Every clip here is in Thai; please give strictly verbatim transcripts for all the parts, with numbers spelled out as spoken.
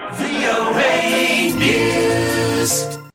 วี โอ เอ News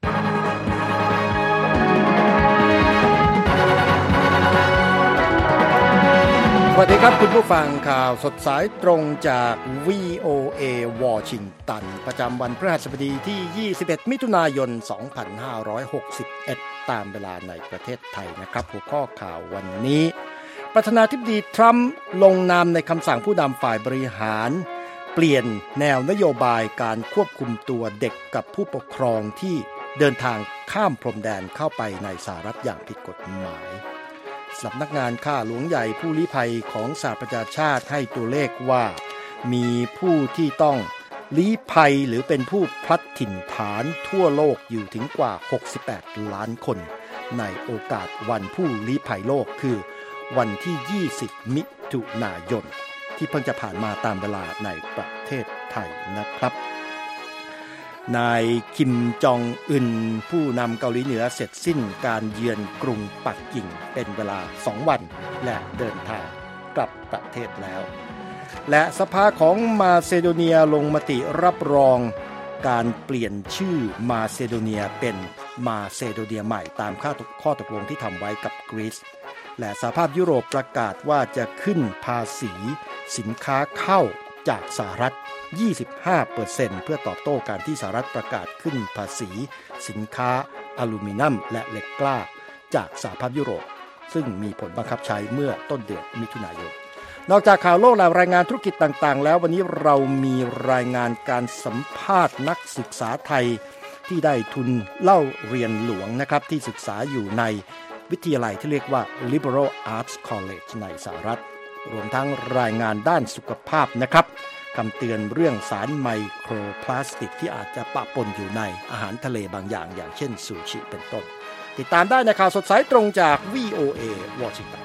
สวัสดีครับคุณผู้ฟังข่าวสดสายตรงจาก วี โอ เอ วอชิงตันประจำวันพฤหัสบดีที่ ยี่สิบเอ็ด มิถุนายน สองพันห้าร้อยหกสิบเอ็ด ตามเวลาในประเทศไทยนะครับหัวข้อข่าววันนี้ประธานาธิบดีทรัมป์ลงนามในคำสั่งผู้นำฝ่ายบริหารเปลี่ยนแนวนโยบายการควบคุมตัวเด็กกับผู้ปกครองที่เดินทางข้ามพรมแดนเข้าไปในสหรัฐอย่างผิดกฎหมายสำนักงานข้าหลวงใหญ่ผู้ลี้ภัยของสหประชาชาติให้ตัวเลขว่ามีผู้ที่ต้องลี้ภัยหรือเป็นผู้พลัดถิ่นฐานทั่วโลกอยู่ถึงกว่าหกสิบแปดล้านคนในโอกาสวันผู้ลี้ภัยโลกคือวันที่ยี่สิบมิถุนายนที่เพิ่งจะผ่านมาตามเวลาในประเทศไทยนะครับนายคิมจองอึนผู้นำเกาหลีเหนือเสร็จสิ้นการเยือนกรุงปักกิ่งเป็นเวลาสองวันและเดินทางกลับประเทศแล้วและสภาของมาซิโดเนียลงมติรับรองการเปลี่ยนชื่อมาซิโดเนียเป็นมาซิโดเนียใหม่ตามข้อตกลงที่ทำไว้กับกรีซและสหภาพยุโรปประกาศว่าจะขึ้นภาษีสินค้าเข้าจากสหรัฐ ยี่สิบห้าเปอร์เซ็นต์ เพื่อตอบโต้การที่สหรัฐประกาศขึ้นภาษีสินค้าอลูมิเนียมและเหล็กกล้าจากสหภาพยุโรปซึ่งมีผลบังคับใช้เมื่อต้นเดือนมิถุนายนนอกจากข่าวโลกและรายงานธุรกิจต่างๆแล้ววันนี้เรามีรายงานการสัมภาษณ์นักศึกษาไทยที่ได้ทุนเล่าเรียนหลวงนะครับที่ศึกษาอยู่ในวิทยาลัยที่เรียกว่า Liberal Arts College ในสหรัฐรวมทั้งรายงานด้านสุขภาพนะครับคำเตือนเรื่องสารไมโครพลาสติกที่อาจจะปะปนอยู่ในอาหารทะเลบางอย่างอย่างเช่นซูชิเป็นต้นติดตามได้ในข่าวสดสายตรงจาก วี โอ เอ วอชิงตัน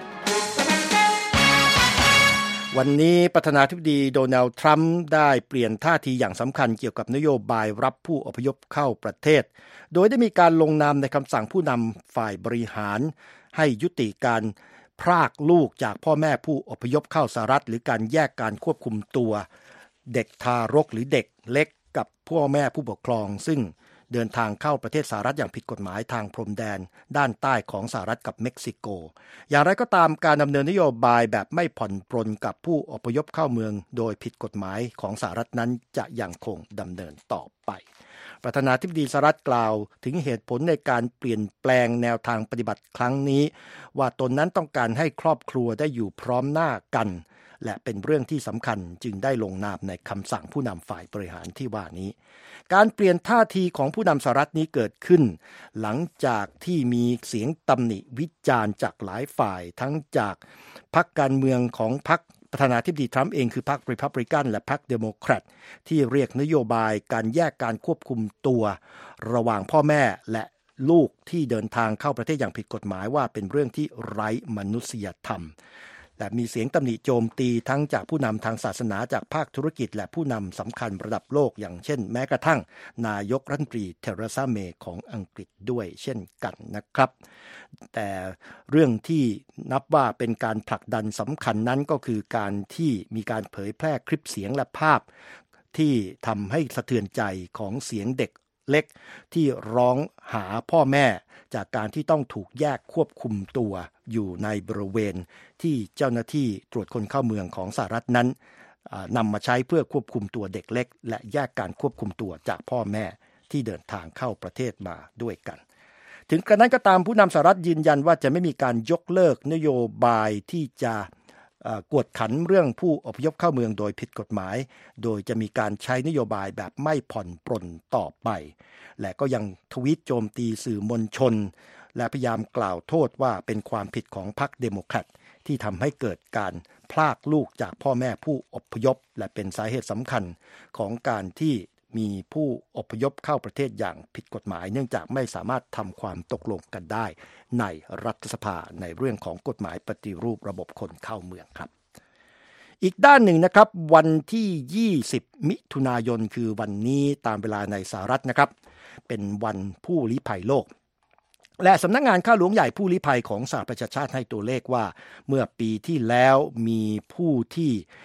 วันนี้ประธานาธิบดีโดนัลด์ทรัมป์ได้เปลี่ยนท่าทีอย่างสำคัญเกี่ยวกับนโยบายรับผู้อพยพเข้าประเทศโดยได้มีการลงนามในคำสั่งผู้นำฝ่ายบริหารให้ยุติการพรากลูกจากพ่อแม่ผู้อพยพเข้าสหรัฐหรือการแยกการควบคุมตัวเด็กทารกหรือเด็กเล็กกับพ่อแม่ผู้ปกครองซึ่งเดินทางเข้าประเทศสหรัฐอย่างผิดกฎหมายทางพรมแดนด้านใต้ของสหรัฐกับเม็กซิโกอย่างไรก็ตามการดำเนินนโยบายแบบไม่ผ่อนปรนกับผู้อพยพเข้าเมืองโดยผิดกฎหมายของสหรัฐนั้นจะยังคงดำเนินต่อไปประธานาธิบดีสหรัฐกล่าวถึงเหตุผลในการเปลี่ยนแปลงแนวทางปฏิบัติครั้งนี้ว่าตนนั้นต้องการให้ครอบครัวได้อยู่พร้อมหน้ากันและเป็นเรื่องที่สำคัญจึงได้ลงนามในคำสั่งผู้นำฝ่ายบริหารที่ว่านี้การเปลี่ยนท่าทีของผู้นำสหรัฐนี้เกิดขึ้นหลังจากที่มีเสียงตำหนิวิจารณ์จากหลายฝ่ายทั้งจากพรรคการเมืองของพรรคประธานาธิบดีทรัมป์เองคือพรรครีพับลิกันและพรรคเดโมแครตที่เรียกนโยบายการแยกการควบคุมตัวระหว่างพ่อแม่และลูกที่เดินทางเข้าประเทศอย่างผิดกฎหมายว่าเป็นเรื่องที่ไร้มนุษยธรรมและมีเสียงตำหนิโจมตีทั้งจากผู้นำทางศาสนาจากภาคธุรกิจและผู้นำสำคัญระดับโลกอย่างเช่นแม้กระทั่งนายกรัฐมนตรีเทเรซาเมย์ของอังกฤษด้วยเช่นกันนะครับแต่เรื่องที่นับว่าเป็นการผลักดันสำคัญนั้นก็คือการที่มีการเผยแพร่คลิปเสียงและภาพที่ทำให้สะเทือนใจของเสียงเด็กเล็กที่ร้องหาพ่อแม่จากการที่ต้องถูกแยกควบคุมตัวอยู่ในบริเวณที่เจ้าหน้าที่ตรวจคนเข้าเมืองของสหรัฐนั้นนำมาใช้เพื่อควบคุมตัวเด็กเล็กและแยกการควบคุมตัวจากพ่อแม่ที่เดินทางเข้าประเทศมาด้วยกันถึงกระนั้นก็ตามผู้นำสหรัฐยืนยันว่าจะไม่มีการยกเลิกนโยบายที่จะกวดขันเรื่องผู้อพยพเข้าเมืองโดยผิดกฎหมายโดยจะมีการใช้นโยบายแบบไม่ผ่อนปรนต่อไปและก็ยังทวีตโจมตีสื่อมวลชนและพยายามกล่าวโทษว่าเป็นความผิดของพรรคเดโมแครตที่ทำให้เกิดการพรากลูกจากพ่อแม่ผู้อพยพและเป็นสาเหตุสำคัญของการที่มีผู้อพยพเข้าประเทศอย่างผิดกฎหมายเนื่องจากไม่สามารถทำความตกลงกันได้ในรัฐสภาในเรื่องของกฎหมายปฏิรูประบบคนเข้าเมืองครับอีกด้านหนึ่งนะครับวันที่ยี่สิบมิถุนายนคือวันนี้ตามเวลาในสหรัฐนะครับเป็นวันผู้ลี้ภัยโลกและสำนักงานข้าหลวงใหญ่ผู้ลี้ภัยของสหประชาชาติให้ตัวเลขว่าเมื่อปีที่แล้วมีผู้ที่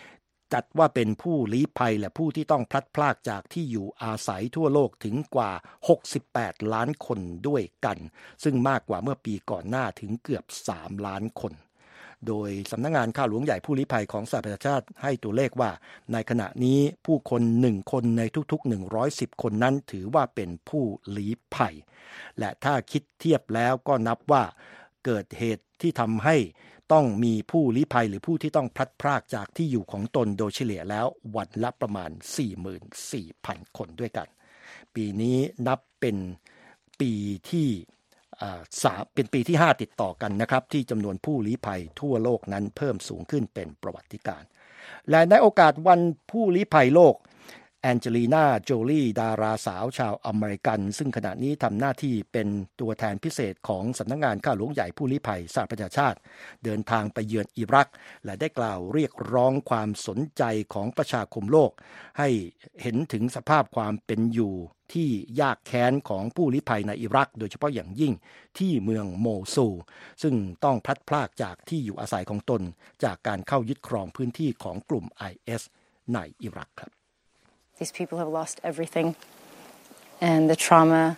จัดว่าเป็นผู้ลี้ภัยและผู้ที่ต้องพลัดพรากจากที่อยู่อาศัยทั่วโลกถึงกว่าหกสิบแปดล้านคนด้วยกันซึ่งมากกว่าเมื่อปีก่อนหน้าถึงเกือบสามล้านคนโดยสำนักงานข้าหลวงใหญ่ผู้ลี้ภัยของสหประชาชาติให้ตัวเลขว่าในขณะนี้ผู้คนหนึ่งคนในทุกๆหนึ่งร้อยสิบคนนั้นถือว่าเป็นผู้ลี้ภัยและถ้าคิดเทียบแล้วก็นับว่าเกิดเหตุที่ทำให้ต้องมีผู้ลี้ภัยหรือผู้ที่ต้องพลัดพรากจากที่อยู่ของตนโดยเฉลี่ยแล้ววันละประมาณ สี่หมื่นสี่พัน คนด้วยกันปีนี้นับเป็นปีที่สามเป็นปีที่ห้าติดต่อกันนะครับที่จำนวนผู้ลี้ภัยทั่วโลกนั้นเพิ่มสูงขึ้นเป็นประวัติการณ์และในโอกาสวันผู้ลี้ภัยโลกแองเจลีนาโจลีดาราสาวชาวอเมริกันซึ่งขณะนี้ทำหน้าที่เป็นตัวแทนพิเศษของสำนักงานข้าหลวงใหญ่ผู้ลี้ภัยสหประชาชาติเดินทางไปเยือนอิรักและได้กล่าวเรียกร้องความสนใจของประชาคมโลกให้เห็นถึงสภาพความเป็นอยู่ที่ยากแค้นของผู้ลี้ภัยในอิรักโดยเฉพาะอย่างยิ่งที่เมืองโมซูลซึ่งต้องพลัดพรากจากที่อยู่อาศัยของตนจากการเข้ายึดครองพื้นที่ของกลุ่ม ไอ เอส ในอิรักครับ These people have lost everything, and the trauma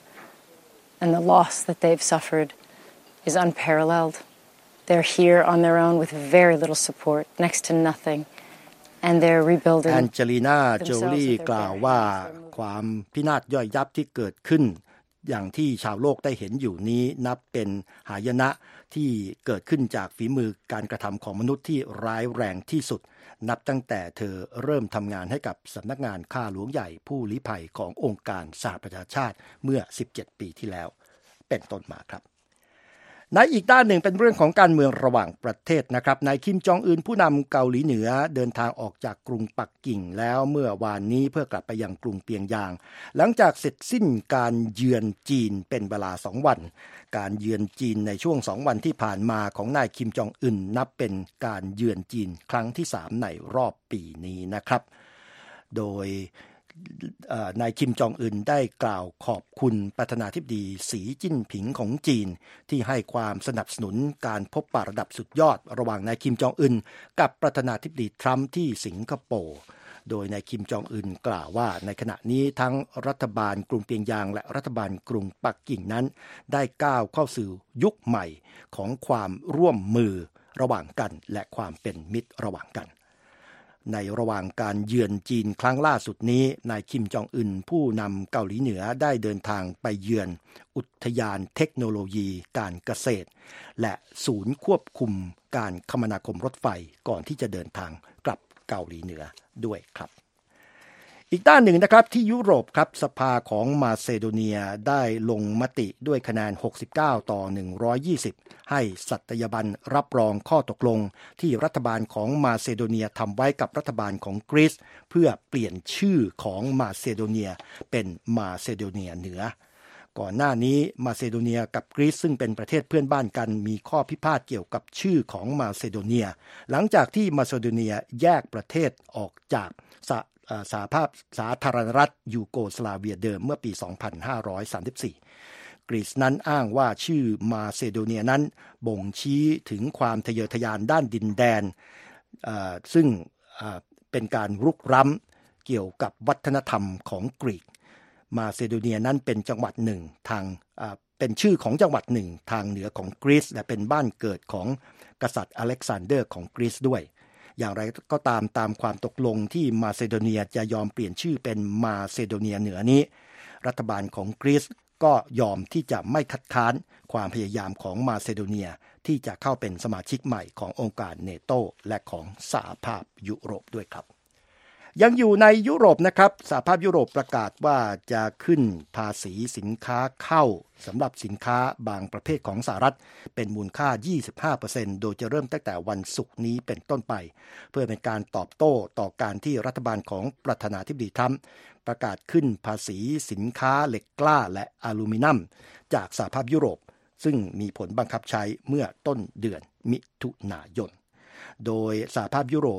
and the loss that they've suffered is unparalleled. They're here on their own with very little support, next to nothing, and they're rebuilding. แองเจลีนาโจลีกล่าวว่าความพินาศย่อยยับที่เกิดขึ้นอย่างที่ชาวโลกได้เห็นอยู่นี้นับเป็นหายนะที่เกิดขึ้นจากฝีมือการกระทำของมนุษย์ที่ร้ายแรงที่สุดนับตั้งแต่เธอเริ่มทำงานให้กับสำนักงานข้าหลวงใหญ่ผู้ลี้ภัยขององค์การสหประชาชาติเมื่อสิบเจ็ดปีที่แล้วเป็นต้นมาครับในอีกด้านหนึ่งเป็นเรื่องของการเมืองระหว่างประเทศนะครับนายคิมจองอึนผู้นำเกาหลีเหนือเดินทางออกจากกรุงปักกิ่งแล้วเมื่อวานนี้เพื่อกลับไปยังกรุงเปียงยางหลังจากเสร็จสิ้นการเยือนจีนเป็นเวลาสองวันการเยือนจีนในช่วงสองวันที่ผ่านมาของนายคิมจองอึนนับเป็นการเยือนจีนครั้งที่สามในรอบปีนี้นะครับโดยนายคิมจองอึนได้กล่าวขอบคุณประธานาธิบดีสีจิ้นผิงของจีนที่ให้ความสนับสนุนการพบปะระดับสุดยอดระหว่างนายคิมจองอึนกับประธานาธิบดีทรัมป์ที่สิงคโปร์โดยนายคิมจองอึนกล่าวว่าในขณะนี้ทั้งรัฐบาลกรุงเปียงยางและรัฐบาลกรุงปักกิ่งนั้นได้ก้าวเข้าสู่ยุคใหม่ของความร่วมมือระหว่างกันและความเป็นมิตรระหว่างกันในระหว่างการเยือนจีนครั้งล่าสุดนี้นายคิมจองอึนผู้นำเกาหลีเหนือได้เดินทางไปเยือนอุทยานเทคโนโลยีการเกษตรและศูนย์ควบคุมการคมนาคมรถไฟก่อนที่จะเดินทางกลับเกาหลีเหนือด้วยครับอีกด้านหนึ่งนะครับที่ยุโรปครับสภาของมาซิโดเนียได้ลงมติด้วยคะแนนหกสิบเก้าต่อหนึ่งร้อยยี่สิบให้สัตยาบันรับรองข้อตกลงที่รัฐบาลของมาซิโดเนียทำไว้กับรัฐบาลของกรีซเพื่อเปลี่ยนชื่อของมาซิโดเนียเป็นมาซิโดเนียเหนือก่อนหน้านี้มาซิโดเนียกับกรีซซึ่งเป็นประเทศเพื่อนบ้านกันมีข้อพิพาทเกี่ยวกับชื่อของมาซิโดเนียหลังจากที่มาซิโดเนียแยกประเทศออกจากสหภาพสาธารณรัฐยูโกสลาเวียเดิมเมื่อปี สองพันห้าร้อยสามสิบสี่ กรีซนั้นอ้างว่าชื่อมาซิโดเนียนั้นบ่งชี้ถึงความทะเยอทะยานด้านดินแดนซึ่งเป็นการรุกล้ำเกี่ยวกับวัฒนธรรมของกรีกมาซิโดเนียนั้นเป็นจังหวัดหนึ่งทางเป็นชื่อของจังหวัดหนึ่งทางเหนือของกรีซและเป็นบ้านเกิดของกษัตริย์อเล็กซานเดอร์ของกรีซด้วยอย่างไรก็ตามตามความตกลงที่มาซิโดเนียจะยอมเปลี่ยนชื่อเป็นมาซิโดเนียเหนือนี้รัฐบาลของกรีซก็ยอมที่จะไม่คัดค้านความพยายามของมาซิโดเนียที่จะเข้าเป็นสมาชิกใหม่ขององค์การเนโตและของสหภาพยุโรปด้วยครับยังอยู่ในยุโรปนะครับสหภาพยุโรปประกาศว่าจะขึ้นภาษีสินค้าเข้าสำหรับสินค้าบางประเภทของสหรัฐเป็นมูลค่า ยี่สิบห้าเปอร์เซ็นต์ โดยจะเริ่มตั้งแต่วันศุกร์นี้เป็นต้นไปเพื่อเป็นการตอบโต้ต่อการที่รัฐบาลของประธานาธิบดีทรัมป์ประกาศขึ้นภาษีสินค้าเหล็กกล้าและอลูมิเนียมจากสหภาพยุโรปซึ่งมีผลบังคับใช้เมื่อต้นเดือนมิถุนายนโดยสหภาพยุโรป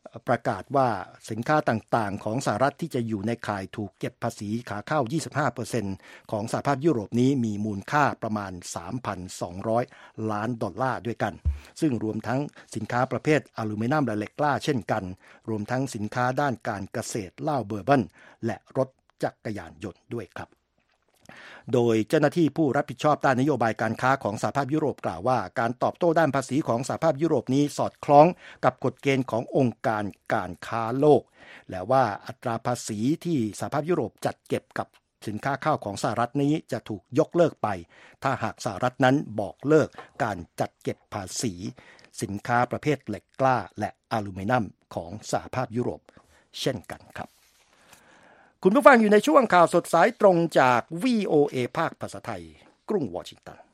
ประกาศว่าสินค้าต่างๆของสหรัฐที่จะอยู่ในข่ายถูกเก็บภาษีขาเข้า ยี่สิบห้าเปอร์เซ็นต์ ของสหภาพยุโรปนี้มีมูลค่าประมาณ สามพันสองร้อย ล้านดอลลาร์ด้วยกันซึ่งรวมทั้งสินค้าประเภทอลูมิเนียมและเหล็กกล้าเช่นกันรวมทั้งสินค้าด้านการเกษตรเหล้าเบอร์เบิลและรถจักรยานยนต์ด้วยครับโดยเจ้าหน้าที่ผู้รับผิดชอบด้านนโยบายการค้าของสหภาพยุโรปกล่าวว่าการตอบโต้ด้านภาษีของสหภาพยุโรปนี้สอดคล้องกับกฎเกณฑ์ขององค์การการค้าโลกและว่าอัตราภาษีที่สหภาพยุโรปจัดเก็บกับสินค้าข้าวของสหรัฐนี้จะถูกยกเลิกไปถ้าหากสหรัฐนั้นบอกเลิกการจัดเก็บภาษีสินค้าประเภทเหล็กกล้าและอลูมิเนียมของสหภาพยุโรปเช่นกันครับคุณผู้ฟังอยู่ในช่วงข่าวสดสายตรงจาก วี โอ เอ ภาคภาษาไทยกรุงวอชิงตัน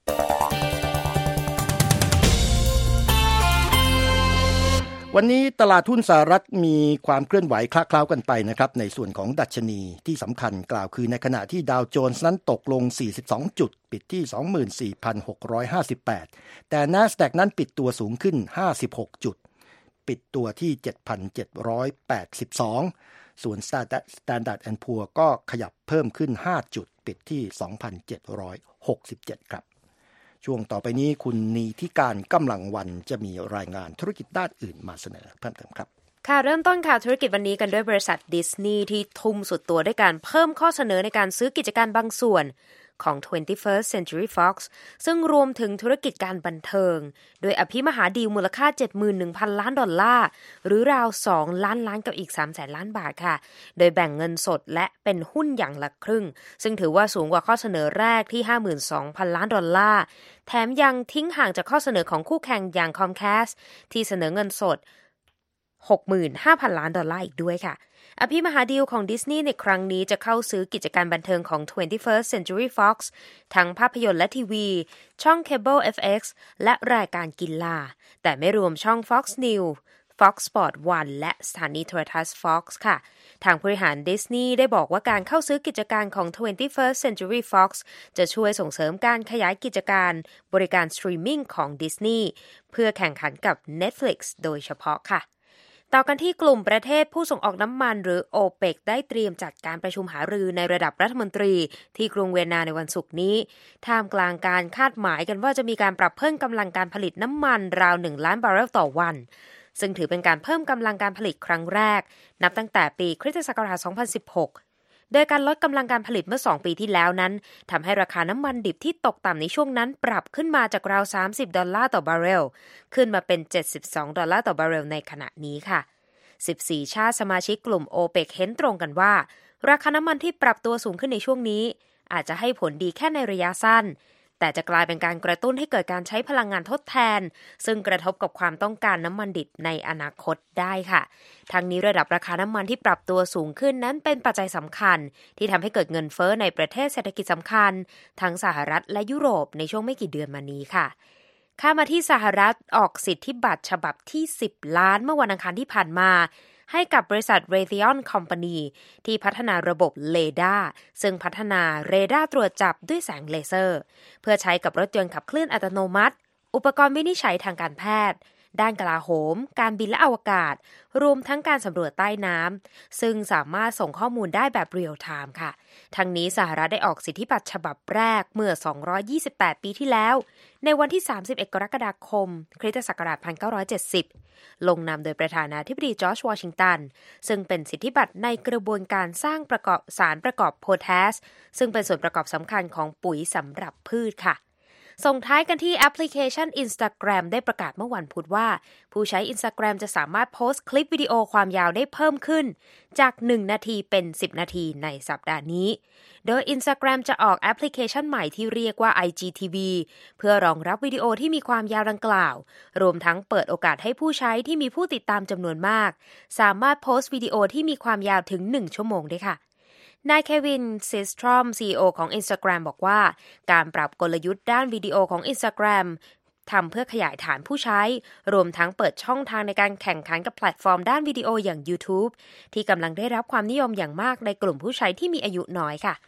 วันนี้ตลาดหุ้นสหรัฐมีความเคลื่อนไหวคละเคล้ากันไปนะครับในส่วนของดัชนีที่สำคัญกล่าวคือในขณะที่ดาวโจนส์นั้นตกลงสี่สิบสองจุดปิดที่ สองหมื่นสี่พันหกร้อยห้าสิบแปด แต่ NASDAQ นั้นปิดตัวสูงขึ้นห้าสิบหกจุดปิดตัวที่ เจ็ดพันเจ็ดร้อยแปดสิบสองส่วน Standard แอนด์ Poor's ก็ขยับเพิ่มขึ้นห้าจุดปิดที่ สองพันเจ็ดร้อยหกสิบเจ็ด ครับช่วงต่อไปนี้คุณนีธิการกำลังวันจะมีรายงานธุรกิจด้านอื่นมาเสนอเพิ่มเติมครับค่ะเริ่มต้นข่าวธุรกิจวันนี้กันด้วยบริษัทดิสนีย์ที่ทุ่มสุดตัวด้วยการเพิ่มข้อเสนอในการซื้อกิจการบางส่วนของ ทเวนตี้เฟิร์ส Century Fox ซึ่งรวมถึงธุรกิจการบันเทิงโดยอภิมหาดีลมูลค่า เจ็ดหมื่นหนึ่งพัน ล้านดอลลาร์หรือราวสองล้านล้านกับอีก สามแสน ล้านบาทค่ะโดยแบ่งเงินสดและเป็นหุ้นอย่างละครึ่งซึ่งถือว่าสูงกว่าข้อเสนอแรกที่ ห้าหมื่นสองพัน ล้านดอลลาร์แถมยังทิ้งห่างจากข้อเสนอของคู่แข่งอย่าง Comcast ที่เสนอเงินสด หกหมื่นห้าพัน ล้านดอลลาร์อีกด้วยค่ะอภิมหาดีลของดิสนีย์ในครั้งนี้จะเข้าซื้อกิจการบันเทิงของ ทเวนตี้เฟิร์ส Century Fox ทั้งภาพยนตร์และทีวีช่องเคเบิล เอฟ เอ็กซ์ และรายการกีฬาแต่ไม่รวมช่อง Fox News Fox Sport วันและสถานีโทรทัศน์ Fox ค่ะทางผู้บริหารดิสนีย์ได้บอกว่าการเข้าซื้อกิจการของ ทเวนตี้เฟิร์ส Century Fox จะช่วยส่งเสริมการขยายกิจการบริการสตรีมมิ่งของดิสนีย์เพื่อแข่งขันกับ Netflix โดยเฉพาะค่ะต่อกันที่กลุ่มประเทศผู้ส่งออกน้ำมันหรือ โอเปก ได้เตรียมจัดการประชุมหารือในระดับรัฐมนตรีที่กรุงเวียนนาในวันศุกร์นี้ท่ามกลางการคาดหมายกันว่าจะมีการปรับเพิ่มกำลังการผลิตน้ำมันราวหนึ่งล้านบาร์เรลต่อวันซึ่งถือเป็นการเพิ่มกำลังการผลิตครั้งแรกนับตั้งแต่ปีคริสตศักราชสองพันสิบหกโดยการลดกำลังการผลิตเมื่อสองปีที่แล้วนั้นทำให้ราคาน้ำมันดิบที่ตกต่ำในช่วงนั้นปรับขึ้นมาจากราวสามสิบดอลลาร์ต่อบาร์เรลขึ้นมาเป็นเจ็ดสิบสองดอลลาร์ต่อบาร์เรลในขณะนี้ค่ะสิบสี่ชาติสมาชิกกลุ่ม โอเปก เห็นตรงกันว่าราคาน้ำมันที่ปรับตัวสูงขึ้นในช่วงนี้อาจจะให้ผลดีแค่ในระยะสั้นแต่จะกลายเป็นการกระตุ้นให้เกิดการใช้พลังงานทดแทนซึ่งกระทบกับความต้องการน้ำมันดิบในอนาคตได้ค่ะทั้งนี้ระดับราคาน้ำมันที่ปรับตัวสูงขึ้นนั้นเป็นปัจจัยสำคัญที่ทำให้เกิดเงินเฟ้อในประเทศเศรษฐกิจสำคัญทั้งสหรัฐและยุโรปในช่วงไม่กี่เดือนมานี้ค่ะข้ามาที่สหรัฐออกสิทธิบัตรฉบับที่สิบล้านเมื่อวันอังคารที่ผ่านมาให้กับบริษัท Raytheon Company ที่พัฒนาระบบเรดาร์ซึ่งพัฒนาเรดาร์ตรวจจับด้วยแสงเลเซอร์เพื่อใช้กับรถยนต์ขับเคลื่อนอัตโนมัติอุปกรณ์วินิจฉัยทางการแพทย์ด้านกลาโหมการบินและอวกาศรวมทั้งการสำรวจใต้น้ำซึ่งสามารถส่งข้อมูลได้แบบเรียลไทม์ค่ะทั้งนี้สหรัฐได้ออกสิทธิบัตรฉบับแรกเมื่อสองร้อยยี่สิบแปดปีที่แล้วในวันที่สามสิบเอ็ดกรกฎาคมคริสตศักราชหนึ่งพันเก้าร้อยเจ็ดสิบลงนามโดยประธานาธิบดีจอร์จวอชิงตันซึ่งเป็นสิทธิบัตรในกระบวนการสร้างประกอบสารประกอบโพแทสซึ่งเป็นส่วนประกอบสำคัญของปุ๋ยสำหรับพืชค่ะส่งท้ายกันที่แอปพลิเคชัน Instagram ได้ประกาศเมื่อวันพุธว่าผู้ใช้ Instagram จะสามารถโพสต์คลิปวิดีโอความยาวได้เพิ่มขึ้นจากหนึ่งนาทีเป็นสิบนาทีในสัปดาห์นี้โดย Instagram จะออกแอปพลิเคชันใหม่ที่เรียกว่า ไอ จี ที วี เพื่อรองรับวิดีโอที่มีความยาวดังกล่าวรวมทั้งเปิดโอกาสให้ผู้ใช้ที่มีผู้ติดตามจำนวนมากสามารถโพสต์วิดีโอที่มีความยาวถึงหนึ่งชั่วโมงได้ค่ะนายเควิน ซิสตรอม ซี อี โอ ของ Instagram บอกว่าการปรับกลยุทธ์ด้านวิดีโอของ Instagram ทำเพื่อขยายฐานผู้ใช้รวมทั้งเปิดช่องทางในการแข่งขันกับแพลตฟอร์มด้านวิดีโออย่าง YouTube ที่กำลังได้รับความนิยมอย่างมากในกลุ่มผู้ใช้ที่มีอายุน้อยค่ะ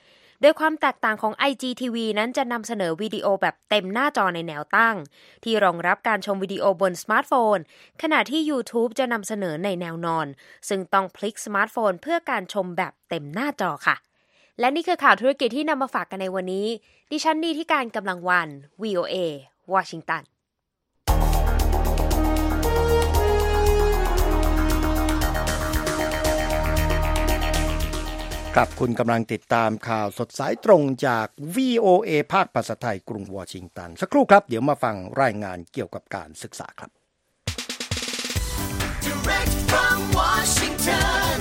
โดยความแตกต่างของ ไอ จี ที วี นั้นจะนำเสนอวิดีโอแบบเต็มหน้าจอในแนวตั้งที่รองรับการชมวิดีโอบนสมาร์ทโฟนขณะที่ YouTube จะนำเสนอในแนวนอนซึ่งต้องพลิกสมาร์ทโฟนเพื่อการชมแบบเต็มหน้าจอค่ะและนี่คือข่าวธุรกิจที่นำมาฝากกันในวันนี้ดิฉันนีที่การกำลังวัน วี โอ เอ วอชิงตันครับคุณกำลังติดตามข่าวสดสายตรงจาก วี โอ เอ ภาคภาษาไทยกรุงวอชิงตันสักครู่ครับเดี๋ยวมาฟังรายงานเกี่ยวกับการศึกษาครับ Direct from Washington,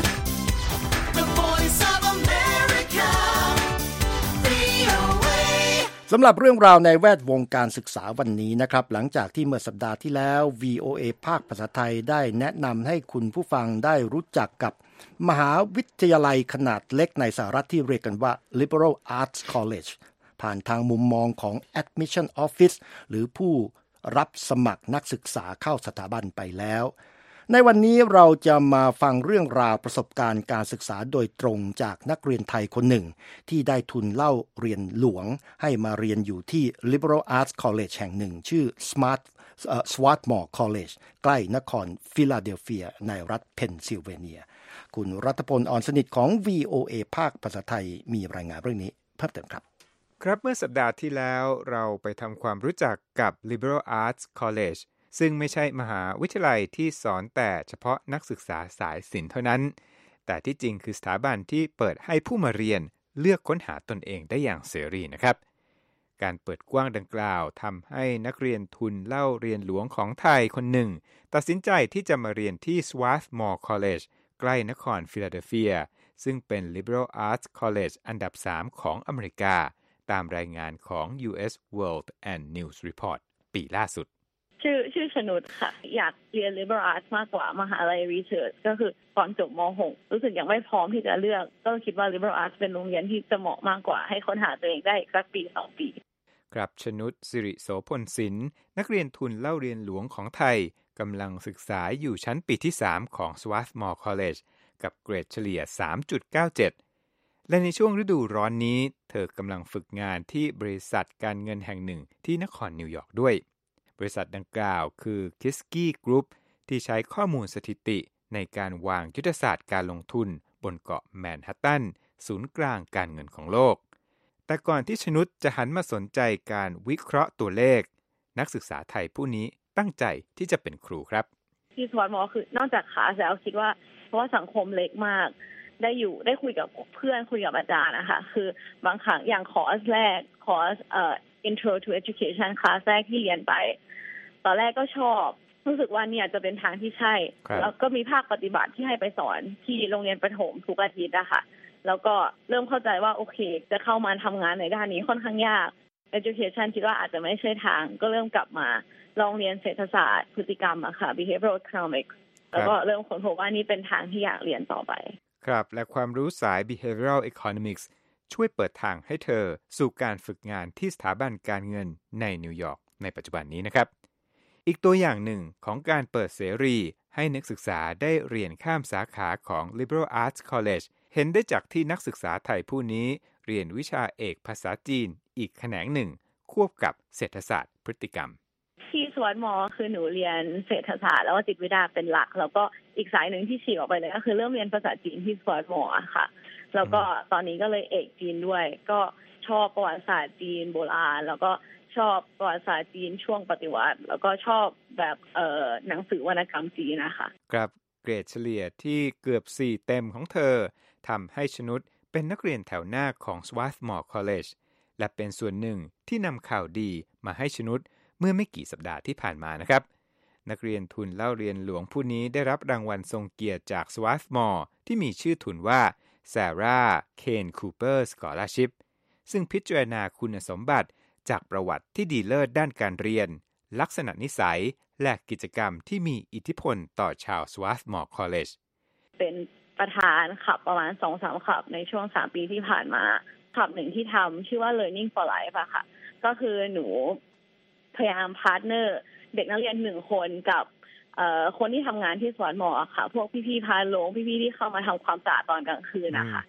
the voice of America, วี โอ เอสำหรับเรื่องราวในแวดวงการศึกษาวันนี้นะครับหลังจากที่เมื่อสัปดาห์ที่แล้ว วี โอ เอ ภาคภาษาไทยได้แนะนำให้คุณผู้ฟังได้รู้จักกับมหาวิทยาลัยขนาดเล็กในสหรัฐที่เรียกกันว่า Liberal Arts College ผ่านทางมุมมองของ Admission Office หรือผู้รับสมัครนักศึกษาเข้าสถาบันไปแล้วในวันนี้เราจะมาฟังเรื่องราวประสบการณ์การศึกษาโดยตรงจากนักเรียนไทยคนหนึ่งที่ได้ทุนเล่าเรียนหลวงให้มาเรียนอยู่ที่ Liberal Arts College แห่งหนึ่งชื่อ Smart uh, Swarthmore College ใกล้นครฟิลาเดลเฟียในรัฐเพนซิลเวเนียคุณรัตพล อ่อนสนิทของ วี โอ เอ ภาคภาษาไทยมีรายงานเรื่องนี้เพิ่มเติมครับครับเมื่อสัปดาห์ที่แล้วเราไปทำความรู้จักกับ Liberal Arts College ซึ่งไม่ใช่มหาวิทยาลัยที่สอนแต่เฉพาะนักศึกษาสายศิลป์เท่านั้นแต่ที่จริงคือสถาบันที่เปิดให้ผู้มาเรียนเลือกค้นหาตนเองได้อย่างเสรีนะครับการเปิดกว้างดังกล่าวทำให้นักเรียนทุนเล่าเรียนหลวงของไทยคนหนึ่งตัดสินใจที่จะมาเรียนที่ Swarthmore College ใกล้นครฟิลาเดลเฟียซึ่งเป็น Liberal Arts College อันดับสามของอเมริกาตามรายงานของ ยู เอส World and News Report ปีล่าสุดชื่อชื่อชนุชค่ะอยากเรียน Liberal Arts มากกว่ามหาลัย Research ก็คือตอนจบม หก รู้สึกยังไม่พร้อมที่จะเลือกก็คิดว่า Liberal Arts เป็นโรงเรียนที่จะเหมาะมากกว่าให้ค้นหาตัวเองได้อีกสักปีสองปีครับชนุชสิริโสพลศิลป์นักเรียนทุนเล่าเรียนหลวงของไทยกำลังศึกษาอยู่ชั้นปีที่สามของ Swarthmore College กับเกรดเฉลี่ย สามจุดเก้าเจ็ด และในช่วงฤดูร้อนนี้เธอกำลังฝึกงานที่บริษัทการเงินแห่งหนึ่งที่นครนิวยอร์กด้วยบริษัทดังกล่าวคือ Kiski Group ที่ใช้ข้อมูลสถิติในการวางยุทธศาสตร์การลงทุนบนเกาะแมนฮัตตันศูนย์กลางการเงินของโลกแต่ก่อนที่ชนุชจะหันมาสนใจการวิเคราะห์ตัวเลขนักศึกษาไทยผู้นี้ตั้งใจที่จะเป็นครูครับที่สวอตมอคือนอกจากคลาสแล้วคิดว่าเพราะว่าสังคมเล็กมากได้อยู่ได้คุยกับเพื่อนคุยกับอาจารย์นะคะคือบางครั้งอย่างคอร์สแรกคอร์สเอ่อ Intro to Education คลาสแรกที่เรียนไปตอนแรกก็ชอบรู้สึกว่าเนี่ยจะเป็นทางที่ใช่แล้วก็มีภาคปฏิบัติที่ให้ไปสอนที่โรงเรียนประถมทุกอาทิตย์นะคะแล้วก็เริ่มเข้าใจว่าโอเคจะเข้ามาทำงานในด้านนี้ค่อนข้างยาก Education คิดว่าอาจจะไม่ใช่ทางก็เริ่มกลับมาลองเรียนเศรษฐศาสตร์พฤติกรรมอะค่ะ Behavioral Economics แล้วก็เริ่มค้นพบว่านี่เป็นทางที่อยากเรียนต่อไปครับและความรู้สาย Behavioral Economics ช่วยเปิดทางให้เธอสู่การฝึกงานที่สถาบันการเงินในนิวยอร์กในปัจจุบันนี้นะครับอีกตัวอย่างหนึ่งของการเปิดเสรีให้นักศึกษาได้เรียนข้ามสาขาของ Liberal Arts College เห็นได้จากที่นักศึกษาไทยผู้นี้เรียนวิชาเอกภาษาจีนอีกแขนงหนึ่งควบกับเศรษฐศาสตร์พฤติกรรมที่สวอตมอคือหนูเรียนเศรษฐศาสตร์แล้วก็จิตวิทยาเป็นหลักแล้วก็อีกสายหนึ่งที่ฉีกออกไปเลยก็คือเริ่มเรียนภาษาจีนที่สวอตมอค่ะแล้วก็ตอนนี้ก็เลยเอกจีนด้วยก็ชอบประวัติศาสตร์จีนโบราณแล้วก็ชอบประวัติศาสตร์จีนช่วงปฏิวัติแล้วก็ชอบแบบเอ่อหนังสือวรรณกรรมจีนนะคะครับเกรดเฉลี่ยที่เกือบสี่เต็มของเธอทำให้ชนุชเป็นนักเรียนแถวหน้าของ Swarthmore College และเป็นส่วนหนึ่งที่นำข่าวดีมาให้ชนุชเมื่อไม่กี่สัปดาห์ที่ผ่านมานะครับนักเรียนทุนเล่าเรียนหลวงผู้นี้ได้รับรางวัลทรงเกียรติจาก Swarthmore ที่มีชื่อทุนว่า Sarah Kane Cooper Scholarship ซึ่งพิจารณาคุณสมบัติจากประวัติที่ดีเลิศด้านการเรียนลักษณะนิสัยและกิจกรรมที่มีอิทธิพลต่อชาว Swarthmore College เป็นประธานขับประมาณ สองถึงสาม ขับในช่วงสามปีที่ผ่านมาขับหนึ่งที่ทำชื่อว่า Learning for Life อะค่ะก็คือหนูพยายามพาร์ทเนอร์เด็กนักเรียนหนึ่งคนกับเอ่อคนที่ทำงานที่สวนหมอค่ะพวกพี่ๆพาโรงพี่ๆที่เข้ามาทำความสะอาดตอนกลางคืนนะคะ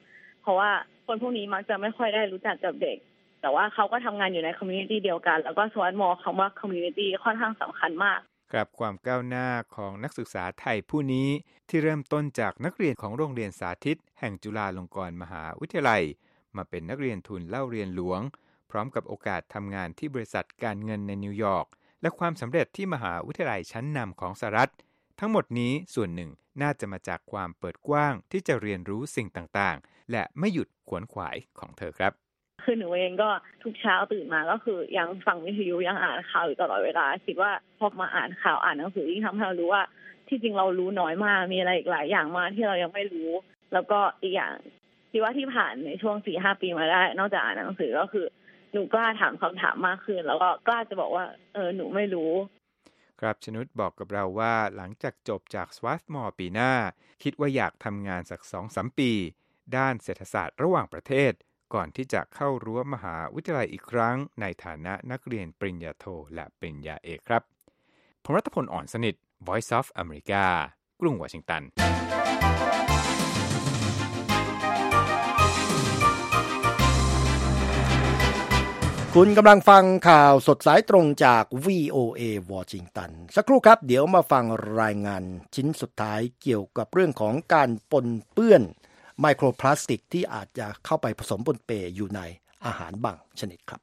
เพราะว่าคนพวกนี้มักจะไม่ค่อยได้รู้จักกับเด็กแต่ว่าเขาก็ทำงานอยู่ในคอมมูนิตี้เดียวกันแล้วก็สวัสดิ์มองคำว่าคอมมูนิตี้ค่อนข้างสำคัญมากครับความก้าวหน้าของนักศึกษาไทยผู้นี้ที่เริ่มต้นจากนักเรียนของโรงเรียนสาธิตแห่งจุฬาลงกรณ์มหาวิทยาลัยมาเป็นนักเรียนทุนเล่าเรียนหลวงพร้อมกับโอกาสทำงานที่บริษัทการเงินในนิวยอร์กและความสำเร็จที่มหาวิทยาลัยชั้นนำของสหรัฐทั้งหมดนี้ส่วนหนึ่งน่าจะมาจากความเปิดกว้างที่จะเรียนรู้สิ่งต่างๆและไม่หยุดขวนขวายของเธอครับคือหนูเองก็ทุกเช้าตื่นมาก็คือยังฟังวิทยุยังอ่านข่าวอยู่ตลอดเวลาคิดว่าพอมาอ่านข่าวอ่านหนังสือยิ่งทำให้เรารู้ว่าที่จริงเรารู้น้อยมากมีอะไรอีกหลายอย่างมากที่เรายังไม่รู้แล้วก็อีกอย่างที่ว่าที่ผ่านในช่วง สี่ห้า ปีมาได้นอกจากอ่านหนังสือก็คือหนูกล้าถามคำถามมากขึ้นแล้วก็กล้าจะบอกว่าเออหนูไม่รู้ครับชนุชบอกกับเราว่าหลังจากจบจาก Swarthmore ปีหน้าคิดว่าอยากทำงานสัก สองถึงสาม ปีด้านเศรษฐศาสตร์ระหว่างประเทศก่อนที่จะเข้ารั้วมหาวิทยาลัยอีกครั้งในฐานะนักเรียนปริญญาโทและปริญญาเอกครับผมรัตพล อ่อนสนิท Voice of America กรุงวอชิงตันคุณกำลังฟังข่าวสดสายตรงจาก วี โอ เอ วอชิงตันสักครู่ครับเดี๋ยวมาฟังรายงานชิ้นสุดท้ายเกี่ยวกับเรื่องของการปนเปื้อนไมโครพลาสติกที่อาจจะเข้าไปผสมปนเปอยู่ในอาหารบางชนิดครับ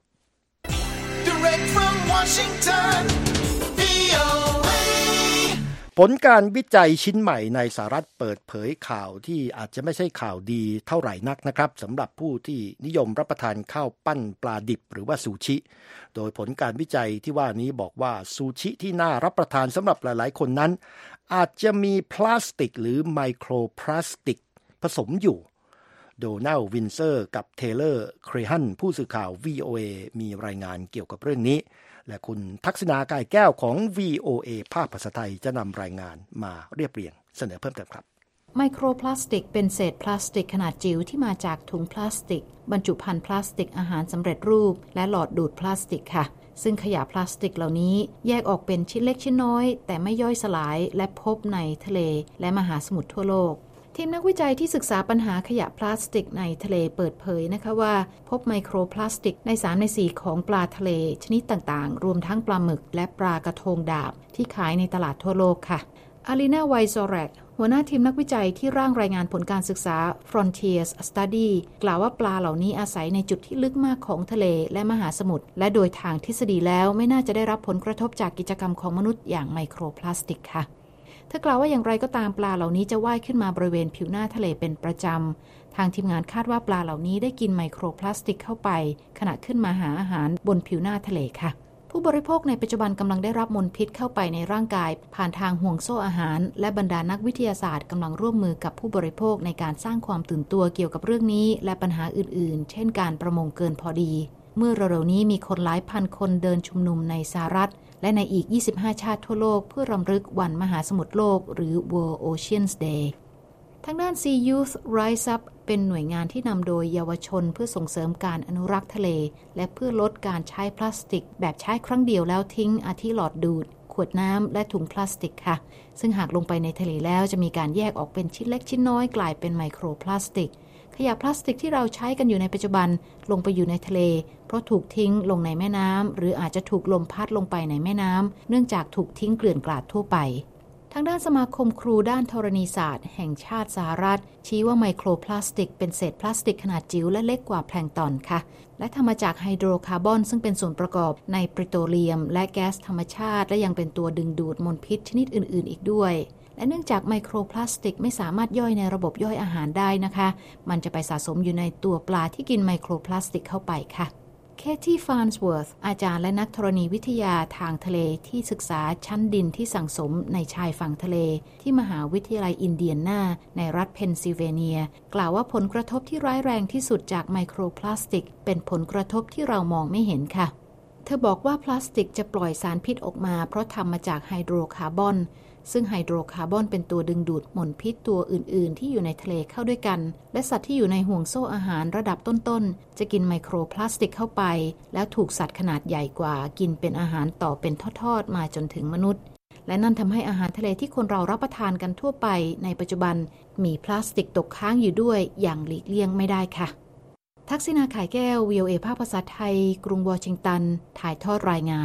Direct from Washington วี โอ เอผลการวิจัยชิ้นใหม่ในสหรัฐเปิดเผยข่าวที่อาจจะไม่ใช่ข่าวดีเท่าไหร่นักนะครับสำหรับผู้ที่นิยมรับประทานข้าวปั้นปลาดิบหรือว่าซูชิโดยผลการวิจัยที่ว่านี้บอกว่าซูชิที่น่ารับประทานสำหรับหลายๆคนนั้นอาจจะมีพลาสติกหรือไมโครพลาสติกผสมอยู่โดนัลด์วินเซอร์กับเทเลอร์เครฮันผู้สื่อข่าว วี โอ เอ มีรายงานเกี่ยวกับเรื่องนี้และคุณทักษณากายแก้วของ วี โอ เอ ภาคภาษาไทยจะนำรายงานมาเรียบเรียงเสนอเพิ่มเติมครับไมโครพลาสติกเป็นเศษพลาสติกขนาดจิ๋วที่มาจากถุงพลาสติกบรรจุภัณฑ์พลาสติกอาหารสำเร็จรูปและหลอดดูดพลาสติกค่ะซึ่งขยะพลาสติกเหล่านี้แยกออกเป็นชิ้นเล็กชิ้นน้อยแต่ไม่ย่อยสลายและพบในทะเลและมหาสมุทรทั่วโลกทีมนักวิจัยที่ศึกษาปัญหาขยะพลาสติกในทะเลเปิดเผยนะคะว่าพบไมโครพลาสติกในสามในสี่ของปลาทะเลชนิดต่างๆรวมทั้งปลาหมึกและปลากระทงดาบที่ขายในตลาดทั่วโลกค่ะอารีนาไวซอรักหัวหน้าทีมนักวิจัยที่ร่างรายงานผลการศึกษา Frontiers Study กล่าวว่าปลาเหล่านี้อาศัยในจุดที่ลึกมากของทะเลและมหาสมุทรและโดยทางทฤษฎีแล้วไม่น่าจะได้รับผลกระทบจากกิจกรรมของมนุษย์อย่างไมโครพลาสติกค่ะเธอกล่าวว่าอย่างไรก็ตามปลาเหล่านี้จะว่ายขึ้นมาบริเวณผิวหน้าทะเลเป็นประจำทางทีมงานคาดว่าปลาเหล่านี้ได้กินไมโครพลาสติกเข้าไปขณะขึ้นมาหาอาหารบนผิวหน้าทะเลค่ะผู้บริโภคในปัจจุบันกำลังได้รับมลพิษเข้าไปในร่างกายผ่านทางห่วงโซ่อาหารและบรรดานักวิทยาศาสตร์กำลังร่วมมือกับผู้บริโภคในการสร้างความตื่นตัวเกี่ยวกับเรื่องนี้และปัญหาอื่นๆเช่นการประมงเกินพอดีเมื่อเร็วๆนี้มีคนหลายพันคนเดินชุมนุมในสหรัฐและในอีกยี่สิบห้าชาติทั่วโลกเพื่อรำลึกวันมหาสมุทรโลกหรือ World Oceans Day ทางด้าน Sea Youth Rise Up เป็นหน่วยงานที่นำโดยเยาวชนเพื่อส่งเสริมการอนุรักษ์ทะเลและเพื่อลดการใช้พลาสติกแบบใช้ครั้งเดียวแล้วทิ้งอาทิหลอดดูดขวดน้ำและถุงพลาสติกค่ะซึ่งหากลงไปในทะเลแล้วจะมีการแยกออกเป็นชิ้นเล็กชิ้นน้อยกลายเป็นไมโครพลาสติกขยะพลาสติกที่เราใช้กันอยู่ในปัจจุบันลงไปอยู่ในทะเลเพราะถูกทิ้งลงในแม่น้ำหรืออาจจะถูกลมพัดลงไปในแม่น้ำเนื่องจากถูกทิ้งเกลื่อนกลาดทั่วไปทางด้านสมาคมครูด้านธรณีศาสตร์แห่งชาติสหรัฐชี้ว่าไมโครพลาสติกเป็นเศษพลาสติกขนาดจิ๋วและเล็กกว่าแพลงก์ตอนค่ะและทำมาจากไฮโดรคาร์บอนซึ่งเป็นส่วนประกอบในปิโตรเลียมและแก๊สธรรมชาติและยังเป็นตัวดึงดูดมลพิษชนิดอื่นๆอีกด้วยและเนื่องจากไมโครพลาสติกไม่สามารถย่อยในระบบย่อยอาหารได้นะคะมันจะไปสะสมอยู่ในตัวปลาที่กินไมโครพลาสติกเข้าไปค่ะเคที่ฟานส์เวิร์ธอาจารย์และนักธรณีวิทยาทางทะเลที่ศึกษาชั้นดินที่สั่งสมในชายฝั่งทะเลที่มหาวิทยาลัยอินเดียนาในรัฐเพนซิลเวเนียกล่าวว่าผลกระทบที่ร้ายแรงที่สุดจากไมโครพลาสติกเป็นผลกระทบที่เรามองไม่เห็นค่ะเธอบอกว่าพลาสติกจะปล่อยสารพิษออกมาเพราะทำมาจากไฮโดรคาร์บอนซึ่งไฮโดรคาร์บอนเป็นตัวดึงดูดมลพิษตัวอื่นๆที่อยู่ในทะเลเข้าด้วยกันและสัตว์ที่อยู่ในห่วงโซ่อาหารระดับต้นๆจะกินไมโครพลาสติกเข้าไปแล้วถูกสัตว์ขนาดใหญ่กว่ากินเป็นอาหารต่อเป็นทอดๆมาจนถึงมนุษย์และนั่นทำให้อาหารทะเลที่คนเรารับประทานกันทั่วไปในปัจจุบันมีพลาสติกตกค้างอยู่ด้วยอย่างหลีกเลี่ยงไม่ได้ค่ะทักษิณา ข่ายแก้ว วี โอ เอ ภาคภาษาไทยกรุงวอชิงตันถ่ายทอดรายงาน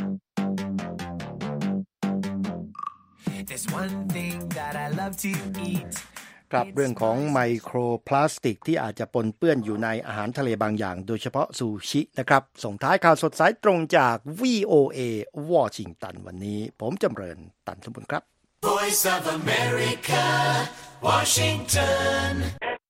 There's one thing that I love to eat กับเรื่องของไมโครพลาสติกที่อาจจะปนเปื้อนอยู่ในอาหารทะเลบางอย่างโดยเฉพาะซูชินะครับส่งท้ายข่าวสดสายตรงจาก วี โอ เอ วอชิงตันวันนี้ผมจำเริญตันสมบุญครับ Voice of America Washington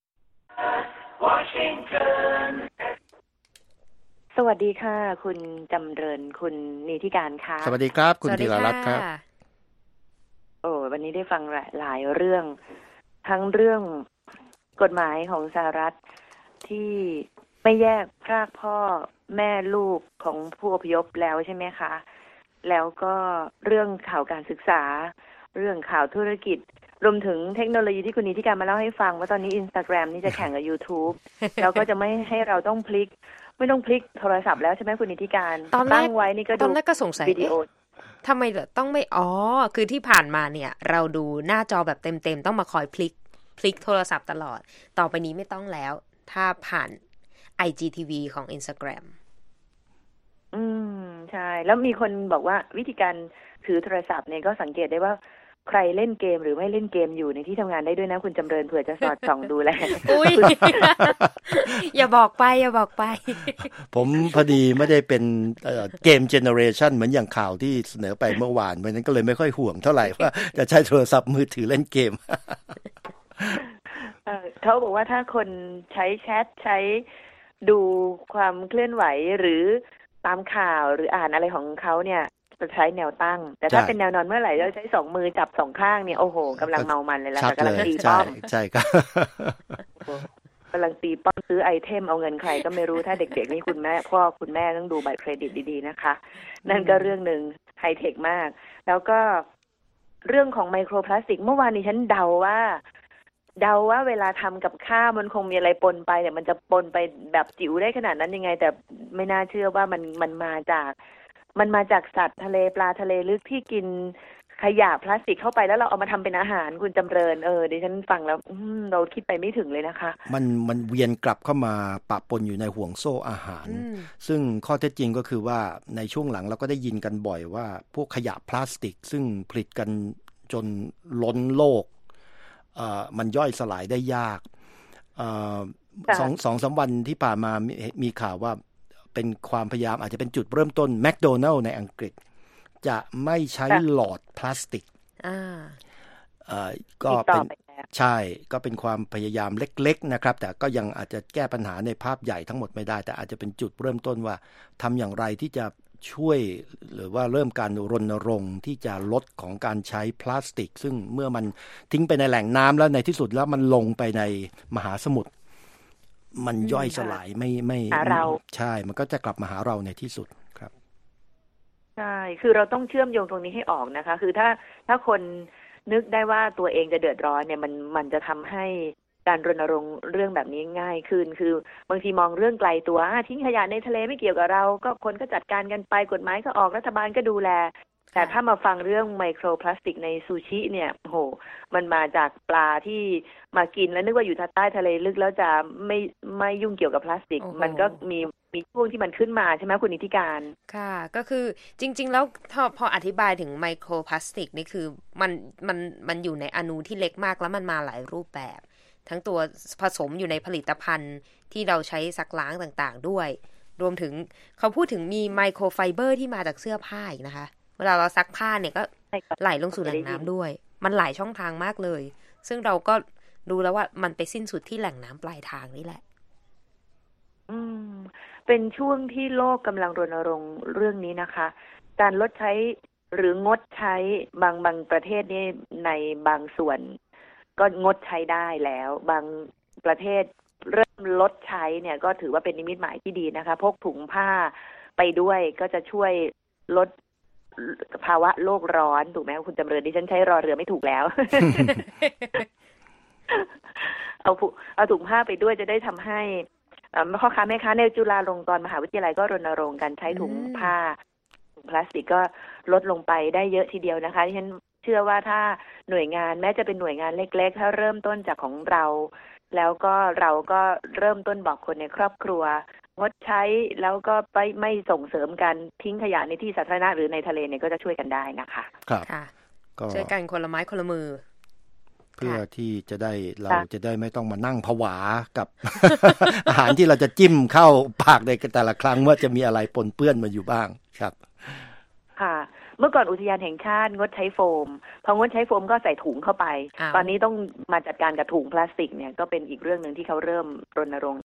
Washington สวัสดีค่ะคุณจำเริญคุณนิติการค่ะสวัสดีครับคุณธีรรัตน์ครับโอ้วันนี้ได้ฟังหลายเรื่องทั้งเรื่องกฎหมายของสหรัฐที่ไม่แยกพรากพ่อแม่ลูกของผู้อพยพแล้วใช่ไหมคะแล้วก็เรื่องข่าวการศึกษาเรื่องข่าวธุรกิจรวมถึงเทคโนโลยีที่คุณนิติการมาเล่าให้ฟังว่าตอนนี้ Instagram นี่จะแข่งกับ YouTube แล้วก็จะไม่ให้เราต้องพลิกไม่ต้องพลิกโทรศัพท์แล้วใช่ไหมคุณนิติการตั้งไว้นี่ก็ดูตอนแรกก็สงสัยวิดีโอทำไมต้องไม่อ๋อคือที่ผ่านมาเนี่ยเราดูหน้าจอแบบเต็มๆต้องมาคอยพลิกพลิกโทรศัพท์ตลอดต่อไปนี้ไม่ต้องแล้วถ้าผ่าน ไอ จี ที วี ของ Instagram อืมใช่แล้วมีคนบอกว่าวิธีการถือโทรศัพท์เนี่ยก็สังเกตได้ว่าใครเล่นเกมหรือไม่เล่นเกมอยู่ในที่ทำงานได้ด้วยนะคุณจำเริญเผื่อจะสอดส่องดูแลอุ้ย อย่าบอกไปอย่าบอกไปผมพอดีไม่ได้เป็นเกมเจเนอเรชันเหมือนอย่างข่าวที่เสนอไปเมื่อวานเพราะนั้นก็เลยไม่ค่อยห่วงเท่าไหร่ว่าจะใช้โทรศัพท์มือถือเล่นเกมเขาบอกว่าถ้าคนใช้แชทใช้ดูความเคลื่อนไหวหรือตามข่าวหรืออ่านอะไรของเขาเนี่ยจะใช้แนวตั้งแต่ถ้าเป็นแนวนอนเมื่อไหร่เราใช้สองมือจับสองข้างเนี่ยโอ้โหกำลังเมามันเลยล่ะกำลังตีป้อมใช่ครับกำลังตีป้อมซื้อไอเทมเอาเงินใครก็ไม่รู้ถ้าเด็กๆนี่คุณแม่พ่อคุณแม่ต้องดูบัตรเครดิตดีๆนะคะนั่นก็เรื่องนึงไฮเทคมากแล้วก็เรื่องของไมโครพลาสติกเมื่อวานนี้ฉันเดาว่าเดาว่าเวลาทำกับข้าวมันคงมีอะไรปนไปแต่มันจะปนไปแบบจิ๋วได้ขนาดนั้นยังไงแต่ไม่น่าเชื่อว่ามันมันมาจากมันมาจากสัตว์ทะเลปลาทะเลลึกที่กินขยะพลาสติกเข้าไปแล้วเราเอามาทำเป็นอาหารคุณจำเริญเออดิฉันฟังแล้วเราคิดไปไม่ถึงเลยนะคะมันมันเวียนกลับเข้ามาปะปนอยู่ในห่วงโซ่อาหารซึ่งข้อเท็จจริงก็คือว่าในช่วงหลังเราก็ได้ยินกันบ่อยว่าพวกขยะพลาสติกซึ่งผลิตกันจนล้นโลกเอ่อมันย่อยสลายได้ยากเอ่อสองสองสามวันที่ผ่านมามีมีข่าวว่าเป็นความพยายามอาจจะเป็นจุดเริ่มต้นแมคโดนัลด์ในอังกฤษจะไม่ใช้หลอดพลาสติกอ่าเอ่อก็เป็นใช่ก็เป็นความพยายามเล็กๆนะครับแต่ก็ยังอาจจะแก้ปัญหาในภาพใหญ่ทั้งหมดไม่ได้แต่อาจจะเป็นจุดเริ่มต้นว่าทำอย่างไรที่จะช่วยหรือว่าเริ่มการรณรงค์ที่จะลดของการใช้พลาสติกซึ่งเมื่อมันทิ้งไปในแหล่งน้ำแล้วในที่สุดแล้วมันลงไปในมหาสมุทรมันย่อยสลายไม่ไม่ใช่มันก็จะกลับมาหาเราในที่สุดครับใช่คือเราต้องเชื่อมโยงตรงนี้ให้ออกนะคะคือถ้าถ้าคนนึกได้ว่าตัวเองจะเดือดร้อนเนี่ยมันมันจะทำให้การรณรงค์เรื่องแบบนี้ง่ายขึ้นคือบางทีมองเรื่องไกลตัวทิ้งขยะในทะเลไม่เกี่ยวกับเราก็คนก็จัดการกันไปกฎหมายก็ออกรัฐบาลก็ดูแลแต่ถ้ามาฟังเรื่องไมโครพลาสติกในซูชิเนี่ยโหมันมาจากปลาที่มากินแล้วนึกว่าอยู่ใต้ทะเลลึกแล้วจะไม่ไม่ยุ่งเกี่ยวกับพลาสติกมันก็มีมีช่วงที่มันขึ้นมาใช่ไหมคุณนิติการค่ะก็คือจริงๆแล้วพอพออธิบายถึงไมโครพลาสติกนี่คือมันมันมันอยู่ในอนูที่เล็กมากแล้วมันมาหลายรูปแบบทั้งตัวผสมอยู่ในผลิตภัณฑ์ที่เราใช้ซักล้างต่างๆด้วยรวมถึงเขาพูดถึงมีไมโครไฟเบอร์ที่มาจากเสื้อผ้าอีกนะคะเวลาเราซักผ้าเนี่ยก็ไหลลงสู่แหล่งน้ำด้วยมันหลายช่องทางมากเลยซึ่งเราก็รู้แล้วว่ามันไปสิ้นสุดที่แหล่งน้ำปลายทางนี่แหละอืมเป็นช่วงที่โลกกำลังรณรงค์เรื่องนี้นะคะการลดใช้หรืองดใช้บางบางประเทศนี่ในบางส่วนก็งดใช้ได้แล้วบางประเทศเริ่มลดใช้เนี่ยก็ถือว่าเป็นนิมิตหมายที่ดีนะคะพกถุงผ้าไปด้วยก็จะช่วยลดภาวะโลกร้อนถูกไหมคุณจำเริญดิฉันใช้รอเรือไม่ถูกแล้ว เอาเอาถุงผ้าไปด้วยจะได้ทำให้พ่อค้าแม่ค้าในจุฬาลงกรณ์มหาวิทยาลัยก็รณรงค์กันใช้ถุงผ้าถุงพลาสติกก็ลดลงไปได้เยอะทีเดียวนะคะที่ฉันเชื่อว่าถ้าหน่วยงานแม้จะเป็นหน่วยงานเล็กๆถ้าเริ่มต้นจากของเราแล้วก็เราก็เริ่มต้นบอกคนในครอบครัวงดใช้แล้วก็ไปไม่ส่งเสริมการทิ้งขยะในที่สาธารณะหรือในทะเลเนี่ยก็จะช่วยกันได้นะคะครับก็ช่วยกันคนละไม้คนละมือเพื่อที่จะได้เราจะได้ไม่ต้องมานั่งผวากับ อาหารที่เราจะจิ้มเข้าปากในแต่ละครั้งว่าจะมีอะไรปนเปื้อนมาอยู่บ้างครับค่ะเมื่อก่อนอุทยานแห่งชาติงดใช้โฟมพองดใช้โฟมก็ใส่ถุงเข้าไปตอนนี้ต้องมาจัดการกับถุงพลาสติกเนี่ยก็เป็นอีกเรื่องนึงที่เขาเริ่มรณรงค์